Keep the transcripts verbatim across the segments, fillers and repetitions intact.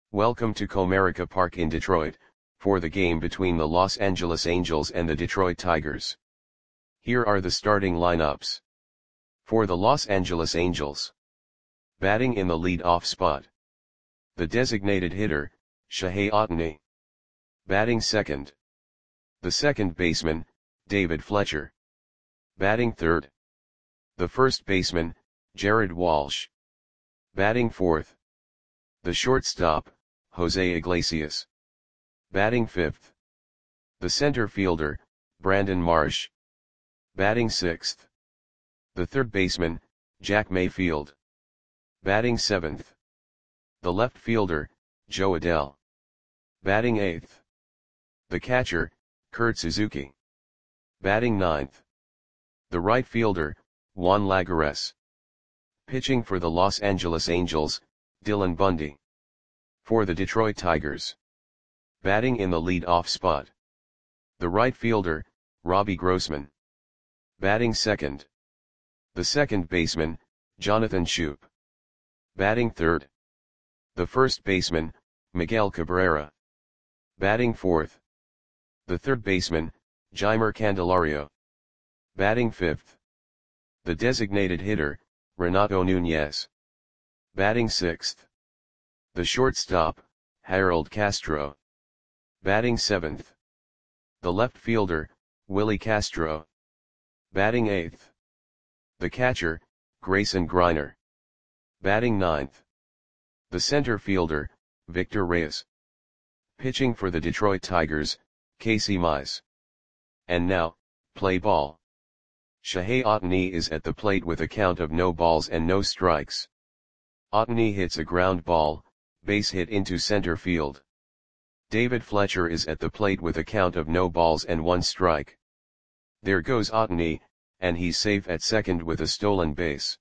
Welcome to Comerica Park in Detroit, for the game between the Los Angeles Angels and the Detroit Tigers. Here are the starting lineups. For the Los Angeles Angels. Batting in the lead-off spot. The designated hitter, Shohei Ohtani. Batting second. The second baseman, David Fletcher. Batting third. The first baseman, Jared Walsh. Batting fourth. The shortstop, Jose Iglesias. Batting fifth. The center fielder, Brandon Marsh. Batting sixth. The third baseman, Jack Mayfield. Batting seventh. The left fielder, Jo Adell. Batting eighth. The catcher, Kurt Suzuki. Batting ninth. The right fielder, Juan Lagares. Pitching for the Los Angeles Angels, Dylan Bundy. For the Detroit Tigers. Batting in the lead-off spot. The right fielder, Robbie Grossman. Batting second. The second baseman, Jonathan Schoop. Batting third. The first baseman, Miguel Cabrera. Batting fourth. The third baseman, Jeimer Candelario. Batting fifth. The designated hitter, Renato Nunez. Batting sixth. The shortstop, Harold Castro. Batting seventh. The left fielder, Willie Castro. Batting eighth. The catcher, Grayson Greiner. Batting ninth. The center fielder, Victor Reyes. Pitching for the Detroit Tigers, Casey Mize. And now, play ball. Shohei Ohtani is at the plate with a count of no balls and no strikes. Ohtani hits a ground ball, base hit into center field. David Fletcher is at the plate with a count of no balls and one strike. There goes Ohtani, and he's safe at second with a stolen base.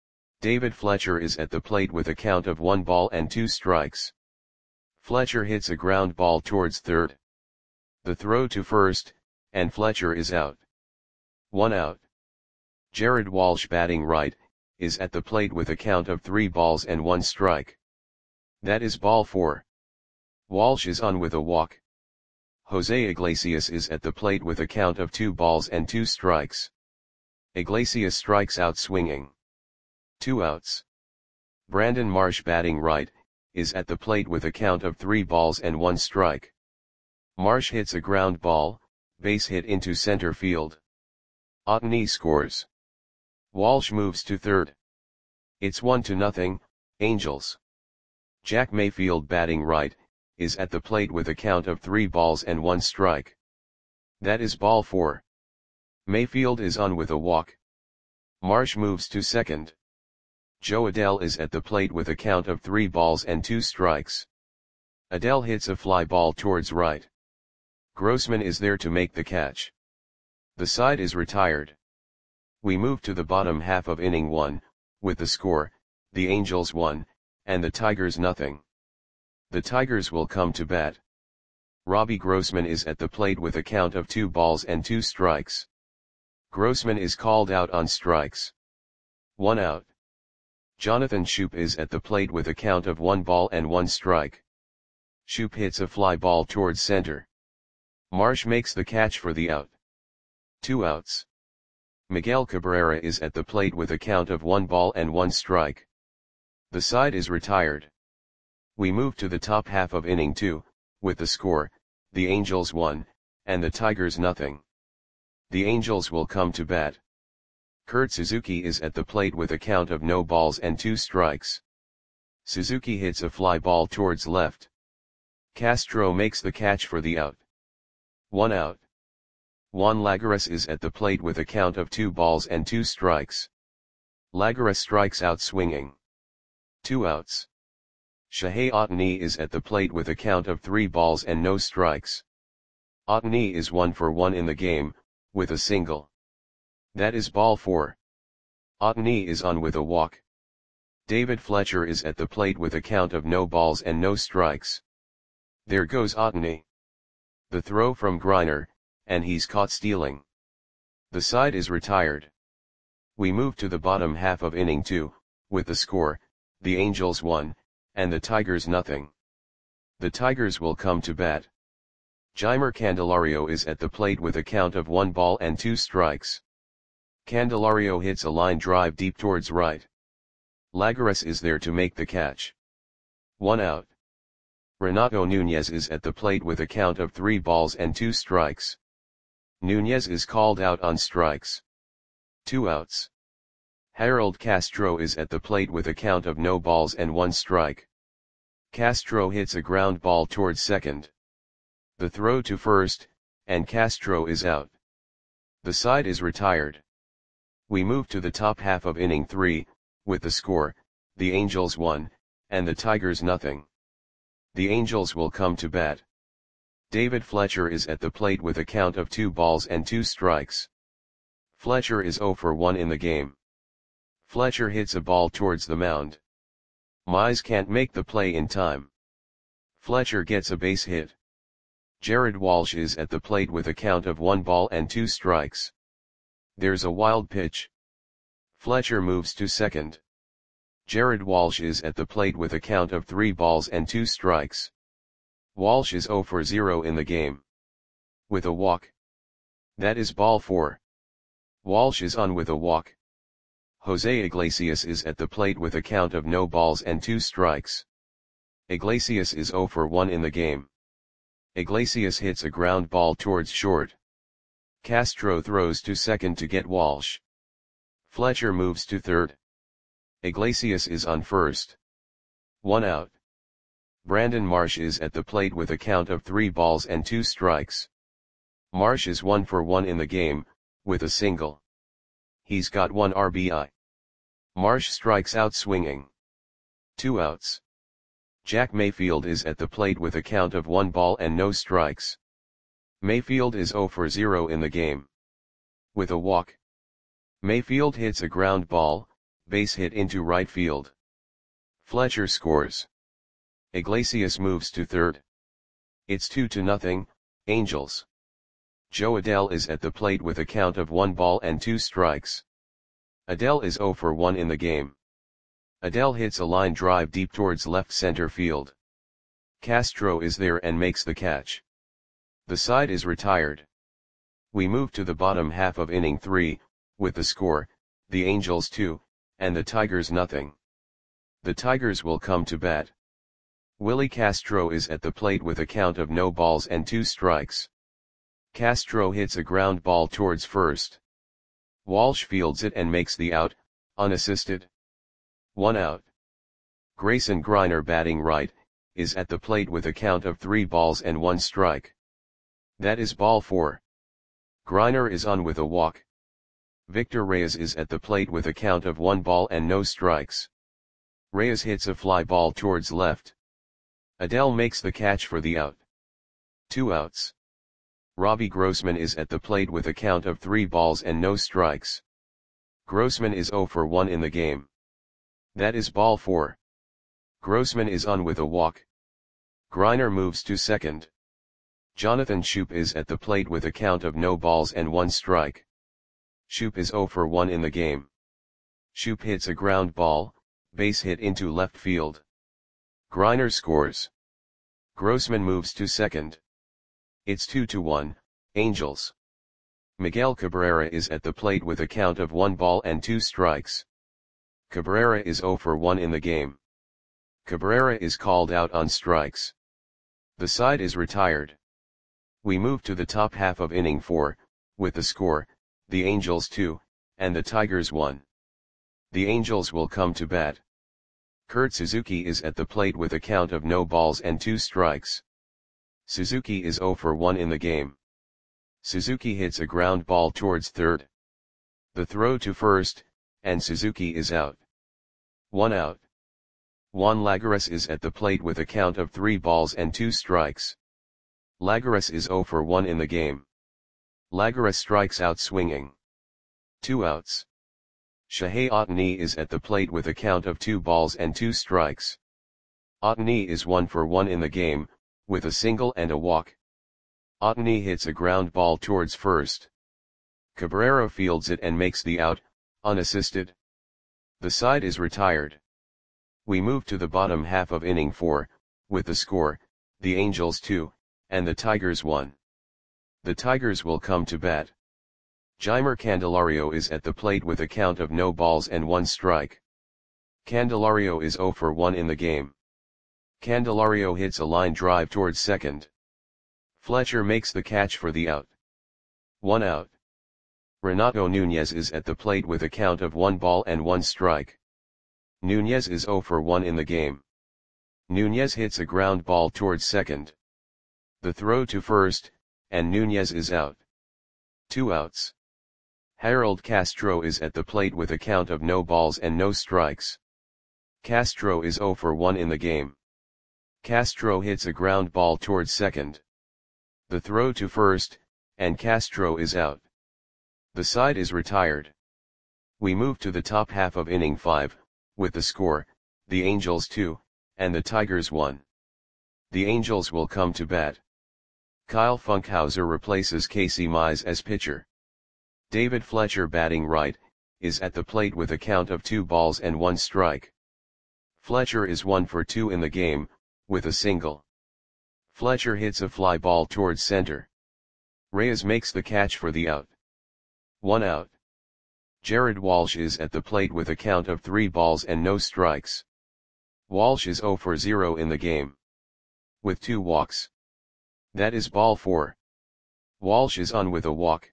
David Fletcher is at the plate with a count of one ball and two strikes. Fletcher hits a ground ball towards third. The throw to first, and Fletcher is out. One out. Jared Walsh, batting right, is at the plate with a count of three balls and one strike. That is ball four. Walsh is on with a walk. Jose Iglesias is at the plate with a count of two balls and two strikes. Iglesias strikes out swinging. Two outs. Brandon Marsh, batting right, is at the plate with a count of three balls and one strike. Marsh hits a ground ball, base hit into center field. Ohtani scores. Walsh moves to third. It's one to nothing, Angels. Jack Mayfield, batting right, is at the plate with a count of three balls and one strike. That is ball four. Mayfield is on with a walk. Marsh moves to second. Jo Adell is at the plate with a count of three balls and two strikes. Adell hits a fly ball towards right. Grossman is there to make the catch. The side is retired. We move to the bottom half of inning one, with the score, the Angels one, and the Tigers nothing. The Tigers will come to bat. Robbie Grossman is at the plate with a count of two balls and two strikes. Grossman is called out on strikes. One out. Jonathan Schoop is at the plate with a count of one ball and one strike. Schoop hits a fly ball towards center. Marsh makes the catch for the out. Two outs. Miguel Cabrera is at the plate with a count of one ball and one strike. The side is retired. We move to the top half of inning two, with the score, the Angels one, and the Tigers nothing. The Angels will come to bat. Kurt Suzuki is at the plate with a count of no balls and two strikes. Suzuki hits a fly ball towards left. Castro makes the catch for the out. One out. Juan Lagares is at the plate with a count of two balls and two strikes. Lagares strikes out swinging. Two outs. Shohei Ohtani is at the plate with a count of three balls and no strikes. Ohtani is one for one in the game, with a single. That is ball four. Ohtani is on with a walk. David Fletcher is at the plate with a count of no balls and no strikes. There goes Ohtani. The throw from Greiner, and he's caught stealing. The side is retired. We move to the bottom half of inning two, with the score, the Angels one, and the Tigers nothing. The Tigers will come to bat. Jeimer Candelario is at the plate with a count of one ball and two strikes. Candelario hits a line drive deep towards right. Lagares is there to make the catch. One out. Renato Nunez is at the plate with a count of three balls and two strikes. Nunez is called out on strikes. Two outs. Harold Castro is at the plate with a count of no balls and one strike. Castro hits a ground ball towards second. The throw to first, and Castro is out. The side is retired. We move to the top half of inning three, with the score, the Angels one, and the Tigers nothing. The Angels will come to bat. David Fletcher is at the plate with a count of two balls and two strikes. Fletcher is oh for one in the game. Fletcher hits a ball towards the mound. Mize can't make the play in time. Fletcher gets a base hit. Jared Walsh is at the plate with a count of one ball and two strikes. There's a wild pitch. Fletcher moves to second. Jared Walsh is at the plate with a count of three balls and two strikes. Walsh is oh for zero in the game. With a walk. That is ball four. Walsh is on with a walk. Jose Iglesias is at the plate with a count of no balls and two strikes. Iglesias is oh for one in the game. Iglesias hits a ground ball towards short. Castro throws to second to get Walsh. Fletcher moves to third. Iglesias is on first. One out. Brandon Marsh is at the plate with a count of three balls and two strikes. Marsh is one for one in the game, with a single. He's got one R B I. Marsh strikes out swinging. Two outs. Jack Mayfield is at the plate with a count of one ball and no strikes. Mayfield is oh for zero in the game. With a walk. Mayfield hits a ground ball, base hit into right field. Fletcher scores. Iglesias moves to third. It's two to nothing, Angels. Joe Adell is at the plate with a count of one ball and two strikes. Adell is oh for one in the game. Adell hits a line drive deep towards left center field. Castro is there and makes the catch. The side is retired. We move to the bottom half of inning three, with the score, the Angels two, and the Tigers nothing. The Tigers will come to bat. Willie Castro is at the plate with a count of no balls and two strikes. Castro hits a ground ball towards first. Walsh fields it and makes the out, unassisted. One out. Grayson Greiner, batting right, is at the plate with a count of three balls and one strike. That is ball four. Greiner is on with a walk. Victor Reyes is at the plate with a count of one ball and no strikes. Reyes hits a fly ball towards left. Adell makes the catch for the out. Two outs. Robbie Grossman is at the plate with a count of three balls and no strikes. Grossman is oh for one in the game. That is ball four. Grossman is on with a walk. Greiner moves to second. Jonathan Schoop is at the plate with a count of no balls and one strike. Schoop is oh for one in the game. Schoop hits a ground ball, base hit into left field. Greiner scores. Grossman moves to second. It's two to one, Angels. Miguel Cabrera is at the plate with a count of one ball and two strikes. Cabrera is oh for one in the game. Cabrera is called out on strikes. The side is retired. We move to the top half of inning four, with the score, the Angels two, and the Tigers one. The Angels will come to bat. Kurt Suzuki is at the plate with a count of no balls and two strikes. Suzuki is oh for one in the game. Suzuki hits a ground ball towards third. The throw to first, and Suzuki is out. One out. Juan Lagares is at the plate with a count of three balls and two strikes. Lagares is oh for one in the game. Lagares strikes out swinging. Two outs. Shohei Ohtani is at the plate with a count of two balls and two strikes. Ohtani is one for one in the game, with a single and a walk. Ohtani hits a ground ball towards first. Cabrera fields it and makes the out, unassisted. The side is retired. We move to the bottom half of inning four, with the score, the Angels two, and the Tigers one. The Tigers will come to bat. Jeimer Candelario is at the plate with a count of no balls and one strike. Candelario is zero for one in the game. Candelario hits a line drive towards second. Fletcher makes the catch for the out. One out. Renato Nunez is at the plate with a count of one ball and one strike. Nunez is zero for one in the game. Nunez hits a ground ball towards second. The throw to first, and Nunez is out. Two outs. Harold Castro is at the plate with a count of no balls and no strikes. Castro is zero for one in the game. Castro hits a ground ball towards second. The throw to first, and Castro is out. The side is retired. We move to the top half of inning five, with the score, the Angels two, and the Tigers one. The Angels will come to bat. Kyle Funkhouser replaces Casey Mize as pitcher. David Fletcher, batting right, is at the plate with a count of two balls and one strike. Fletcher is one for two in the game, with a single. Fletcher hits a fly ball towards center. Reyes makes the catch for the out. One out. Jared Walsh is at the plate with a count of three balls and no strikes. Walsh is zero for zero in the game, with two walks. That is ball four. Walsh is on with a walk.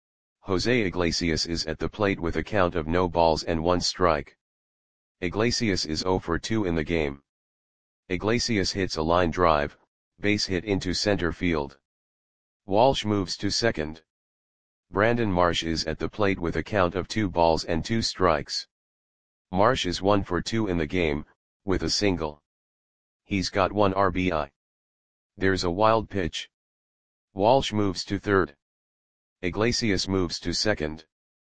Jose Iglesias is at the plate with a count of no balls and one strike. Iglesias is zero for two in the game. Iglesias hits a line drive, base hit into center field. Walsh moves to second. Brandon Marsh is at the plate with a count of two balls and two strikes. Marsh is one for two in the game, with a single. He's got one R B I. There's a wild pitch. Walsh moves to third. Iglesias moves to second.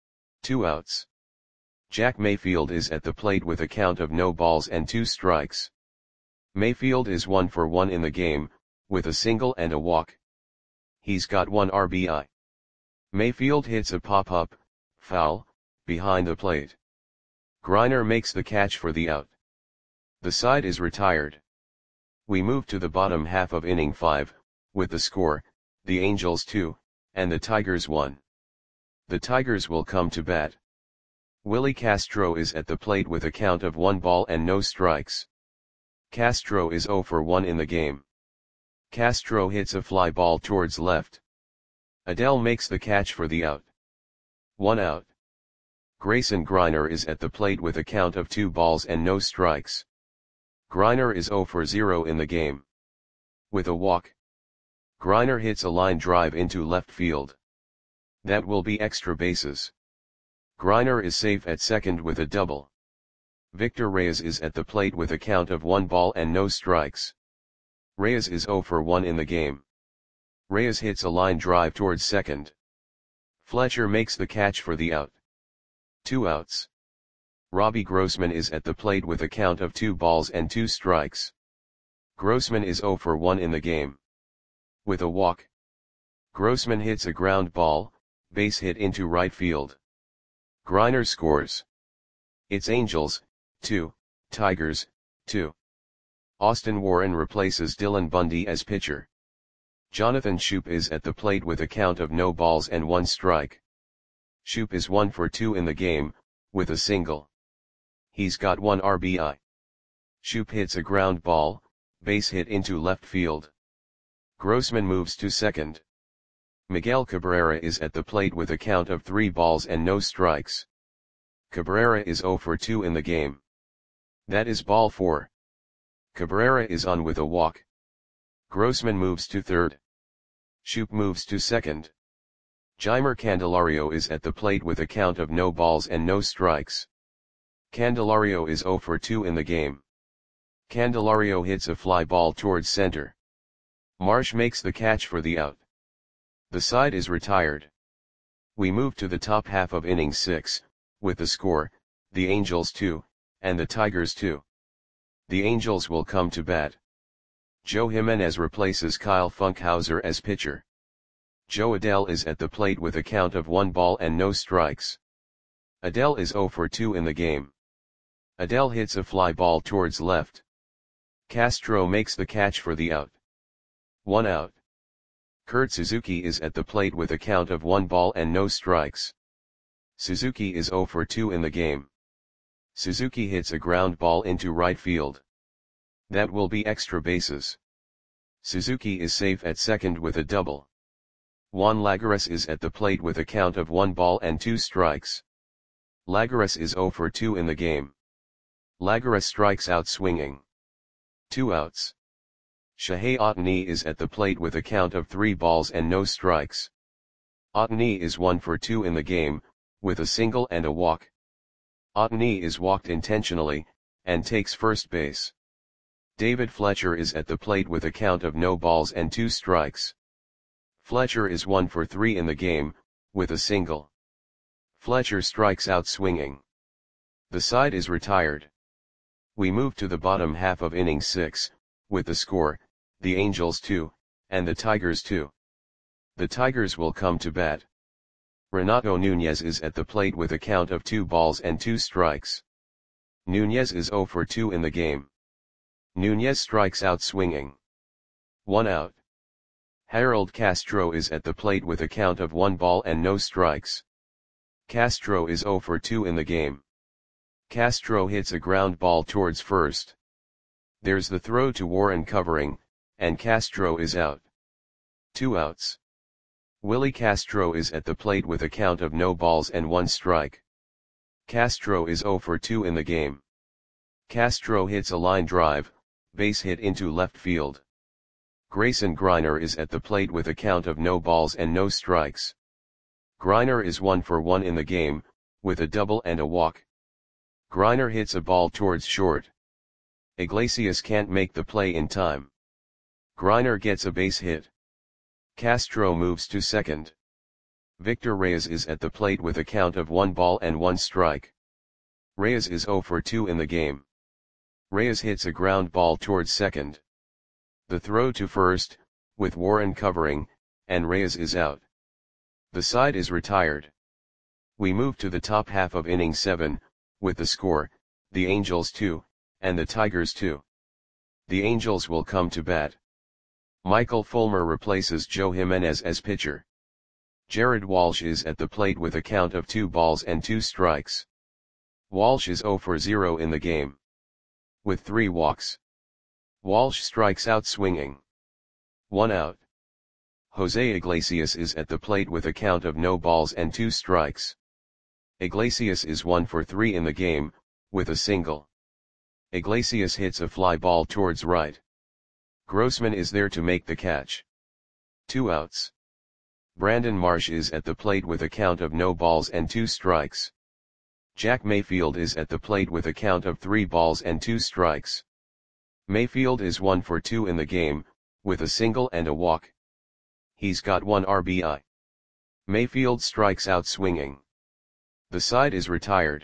Two outs. Jack Mayfield is at the plate with a count of no balls and two strikes. Mayfield is one for one in the game, with a single and a walk. He's got one R B I. Mayfield hits a pop-up, foul, behind the plate. Greiner makes the catch for the out. The side is retired. We move to the bottom half of inning five, with the score, the Angels two, and the Tigers one. The Tigers will come to bat. Willie Castro is at the plate with a count of one ball and no strikes. Castro is zero for one in the game. Castro hits a fly ball towards left. Adele makes the catch for the out. One out. Grayson Greiner is at the plate with a count of two balls and no strikes. Greiner is zero for zero in the game, with a walk. Greiner hits a line drive into left field. That will be extra bases. Greiner is safe at second with a double. Victor Reyes is at the plate with a count of one ball and no strikes. Reyes is zero for one in the game. Reyes hits a line drive towards second. Fletcher makes the catch for the out. Two outs. Robbie Grossman is at the plate with a count of two balls and two strikes. Grossman is zero for one in the game, with a walk. Grossman hits a ground ball, base hit into right field. Greiner scores. It's Angels, two, Tigers, two. Austin Warren replaces Dylan Bundy as pitcher. Jonathan Schoop is at the plate with a count of no balls and one strike. Schoop is one for two in the game, with a single. He's got one R B I. Schoop hits a ground ball, base hit into left field. Grossman moves to second. Miguel Cabrera is at the plate with a count of three balls and no strikes. Cabrera is zero for two in the game. That is ball four. Cabrera is on with a walk. Grossman moves to third. Schoop moves to second. Jeimer Candelario is at the plate with a count of no balls and no strikes. Candelario is zero for two in the game. Candelario hits a fly ball towards center. Marsh makes the catch for the out. The side is retired. We move to the top half of inning six, with the score, the Angels two, and the Tigers two. The Angels will come to bat. Joe Jimenez replaces Kyle Funkhouser as pitcher. Joe Adele is at the plate with a count of one ball and no strikes. Adele is zero for two in the game. Adele hits a fly ball towards left. Castro makes the catch for the out. one out. Kurt Suzuki is at the plate with a count of one ball and no strikes. Suzuki is zero for two in the game. Suzuki hits a ground ball into right field. That will be extra bases. Suzuki is safe at second with a double. Juan Lagares is at the plate with a count of one ball and two strikes. Lagares is zero for two in the game. Lagares strikes out swinging. Two outs. Shohei Ohtani is at the plate with a count of three balls and no strikes. Ohtani is one for two in the game, with a single and a walk. Ohtani is walked intentionally, and takes first base. David Fletcher is at the plate with a count of no balls and two strikes. Fletcher is one for three in the game, with a single. Fletcher strikes out swinging. The side is retired. We move to the bottom half of inning six, with the score, the Angels two, and the Tigers two. The Tigers will come to bat. Renato Nunez is at the plate with a count of two balls and two strikes. Nunez is zero for two in the game. Nunez strikes out swinging. One out. Harold Castro is at the plate with a count of one ball and no strikes. Castro is zero for two in the game. Castro hits a ground ball towards first. There's the throw to Warren covering, and Castro is out. Two outs. Willie Castro is at the plate with a count of no balls and one strike. Castro is zero for two in the game. Castro hits a line drive, base hit into left field. Grayson Greiner is at the plate with a count of no balls and no strikes. Greiner is one for one in the game, with a double and a walk. Greiner hits a ball towards short. Iglesias can't make the play in time. Greiner gets a base hit. Castro moves to second. Victor Reyes is at the plate with a count of one ball and one strike. Reyes is zero for two in the game. Reyes hits a ground ball towards second. The throw to first, with Warren covering, and Reyes is out. The side is retired. We move to the top half of inning seven, with the score, the Angels two, and the Tigers two. The Angels will come to bat. Michael Fulmer replaces Joe Jimenez as pitcher. Jared Walsh is at the plate with a count of two balls and two strikes. Walsh is zero for zero in the game. With three walks. Walsh strikes out swinging. One out. Jose Iglesias is at the plate with a count of no balls and two strikes. Iglesias is one for three in the game, with a single. Iglesias hits a fly ball towards right. Grossman is there to make the catch. Two outs. Brandon Marsh is at the plate with a count of no balls and two strikes. Jack Mayfield is at the plate with a count of three balls and two strikes. Mayfield is one for two in the game, with a single and a walk. He's got one R B I. Mayfield strikes out swinging. The side is retired.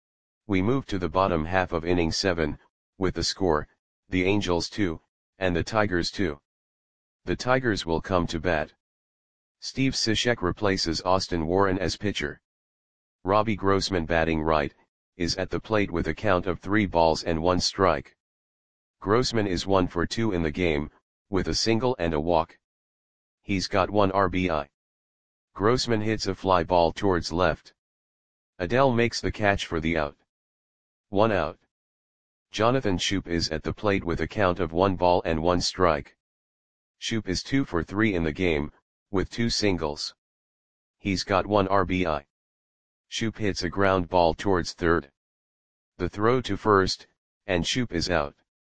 We move to the bottom half of inning seven, with the score, the Angels two, and the Tigers two. The Tigers will come to bat. Steve Cishek replaces Austin Warren as pitcher. Robbie Grossman, batting right, is at the plate with a count of three balls and one strike. Grossman is one for two in the game, with a single and a walk. He's got one R B I. Grossman hits a fly ball towards left. Adell makes the catch for the out. One out. Jonathan Schoop is at the plate with a count of one ball and one strike. Schoop is two for three in the game, with two singles. He's got one R B I. Schoop hits a ground ball towards third. The throw to first, and Schoop is out.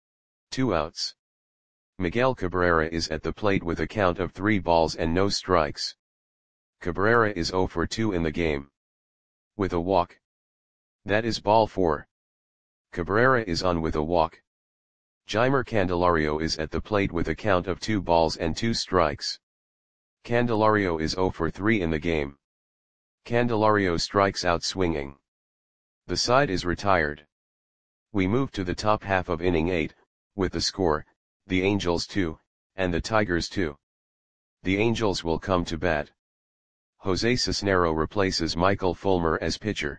Two outs. Miguel Cabrera is at the plate with a count of three balls and no strikes. Cabrera is zero for two in the game. With a walk. That is ball four. Cabrera is on with a walk. Jeimer Candelario is at the plate with a count of two balls and two strikes. Candelario is zero for three in the game. Candelario strikes out swinging. The side is retired. We move to the top half of inning eight, with the score, the Angels two, and the Tigers two. The Angels will come to bat. Jose Cisnero replaces Michael Fulmer as pitcher.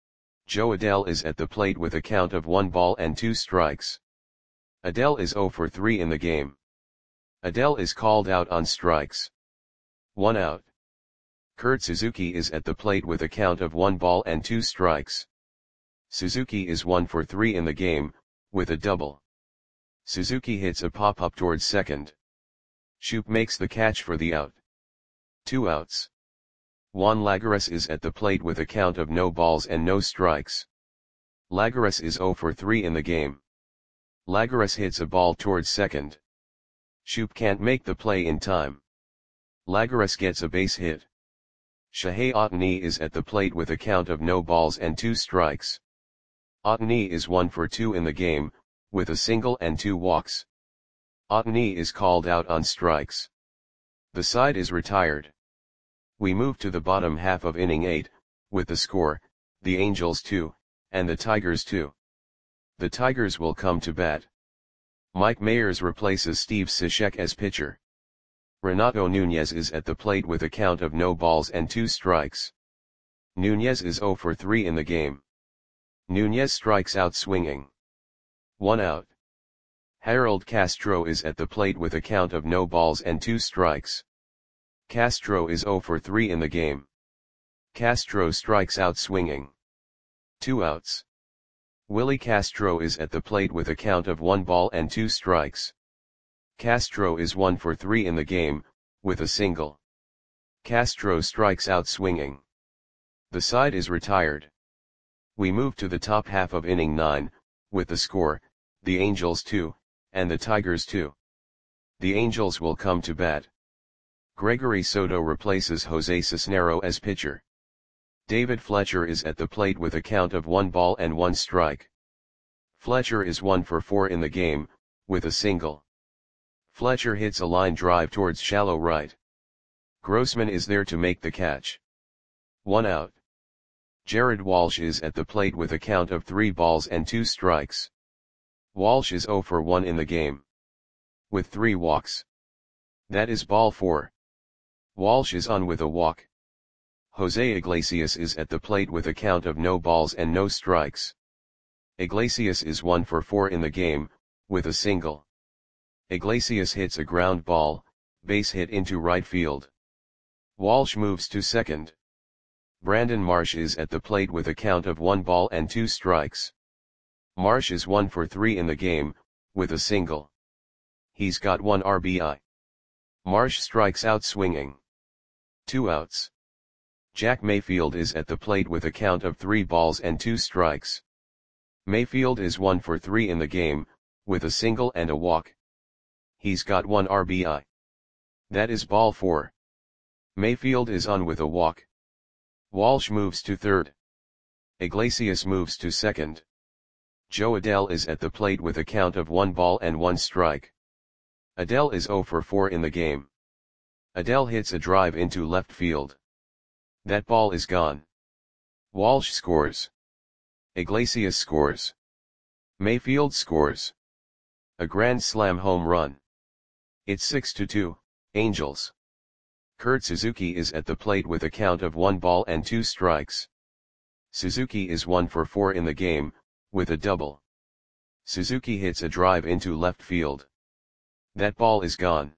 Joe Adell is at the plate with a count of one ball and two strikes. Adell is zero for three in the game. Adele is called out on strikes. One out. Kurt Suzuki is at the plate with a count of one ball and two strikes. Suzuki is one for three in the game, with a double. Suzuki hits a pop-up towards second. Shoop makes the catch for the out. Two outs. Juan Lagares is at the plate with a count of no balls and no strikes. Lagares is zero for three in the game. Lagares hits a ball towards second. Shoop can't make the play in time. Lagares gets a base hit. Shohei Ohtani is at the plate with a count of no balls and two strikes. Ohtani is one for two in the game, with a single and two walks. Ohtani is called out on strikes. The side is retired. We move to the bottom half of inning eight, with the score, the Angels two, and the Tigers two. The Tigers will come to bat. Mike Mayers replaces Steve Cishek as pitcher. Renato Nunez is at the plate with a count of no balls and two strikes. Nunez is zero for three in the game. Nunez strikes out swinging. One out. Harold Castro is at the plate with a count of no balls and two strikes. Castro is zero for three in the game. Castro strikes out swinging. Two outs. Willie Castro is at the plate with a count of one ball and two strikes. Castro is one for three in the game, with a single. Castro strikes out swinging. The side is retired. We move to the top half of inning nine, with the score, the Angels two, and the Tigers two. The Angels will come to bat. Gregory Soto replaces Jose Cisnero as pitcher. David Fletcher is at the plate with a count of one ball and one strike. Fletcher is one for four in the game, with a single. Fletcher hits a line drive towards shallow right. Grossman is there to make the catch. One out. Jared Walsh is at the plate with a count of three balls and two strikes. Walsh is zero for one in the game, with three walks. That is ball four. Walsh is on with a walk. Jose Iglesias is at the plate with a count of no balls and no strikes. Iglesias is one for four in the game, with a single. Iglesias hits a ground ball, base hit into right field. Walsh moves to second. Brandon Marsh is at the plate with a count of one ball and two strikes. Marsh is one for three in the game, with a single. He's got one R B I. Marsh strikes out swinging. Two outs. Jack Mayfield is at the plate with a count of three balls and two strikes. Mayfield is one for three in the game, with a single and a walk. He's got one R B I. That is ball four. Mayfield is on with a walk. Walsh moves to third. Iglesias moves to second. Joe Adell is at the plate with a count of one ball and one strike. Adell is zero for four in the game. Adell hits a drive into left field. That ball is gone. Walsh scores. Iglesias scores. Mayfield scores. A grand slam home run. It's six to two, Angels. Kurt Suzuki is at the plate with a count of one ball and two strikes. Suzuki is one for four in the game, with a double. Suzuki hits a drive into left field. That ball is gone.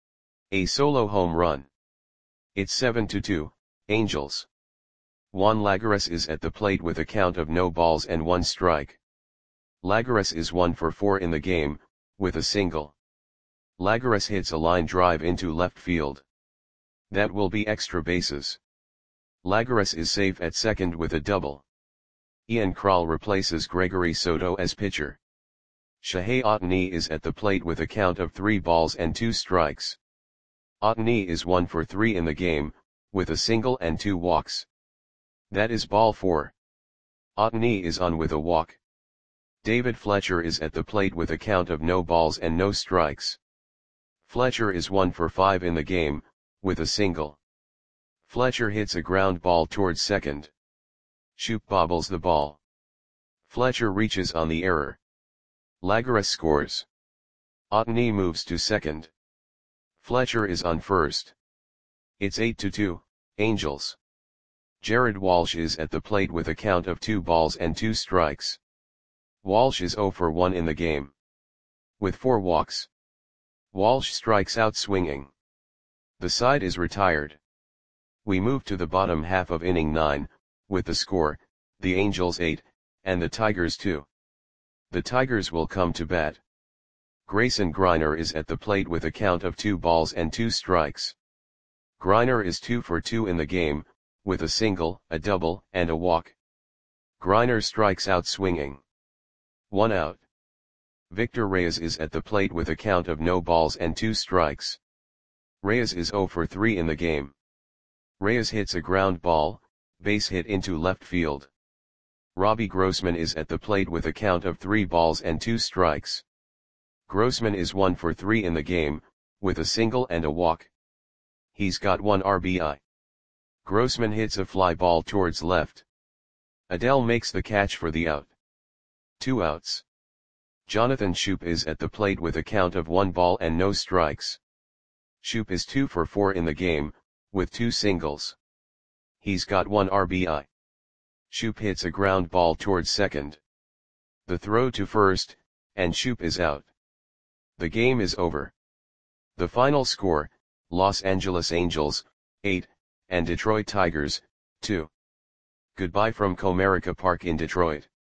A solo home run. It's seven to two, Angels. Juan Lagares is at the plate with a count of no balls and one strike. Lagares is one for four in the game, with a single. Lagares hits a line drive into left field. That will be extra bases. Lagares is safe at second with a double. Ian Krall replaces Gregory Soto as pitcher. Shohei Ohtani is at the plate with a count of three balls and two strikes. Ohtani is one for three in the game, with a single and two walks. That is ball four. Ohtani is on with a walk. David Fletcher is at the plate with a count of no balls and no strikes. Fletcher is one for five in the game, with a single. Fletcher hits a ground ball towards second. Shoop bobbles the ball. Fletcher reaches on the error. Lagares scores. Ohtani moves to second. Fletcher is on first. It's eight to two, Angels. Jared Walsh is at the plate with a count of two balls and two strikes. Walsh is zero for one in the game, with four walks. Walsh strikes out swinging. The side is retired. We move to the bottom half of inning nine, with the score, the Angels eight, and the Tigers two. The Tigers will come to bat. Grayson Greiner is at the plate with a count of two balls and two strikes. Greiner is two for two in the game, with a single, a double, and a walk. Greiner strikes out swinging. One out. Victor Reyes is at the plate with a count of no balls and two strikes. Reyes is zero for three in the game. Reyes hits a ground ball, base hit into left field. Robbie Grossman is at the plate with a count of three balls and two strikes. Grossman is one for three in the game, with a single and a walk. He's got one R B I. Grossman hits a fly ball towards left. Adell makes the catch for the out. Two outs. Jonathan Schoop is at the plate with a count of one ball and no strikes. Schoop is two for four in the game, with two singles. He's got one R B I. Schoop hits a ground ball towards second. The throw to first, and Schoop is out. The game is over. The final score, Los Angeles Angels, eight, and Detroit Tigers, two. Goodbye from Comerica Park in Detroit.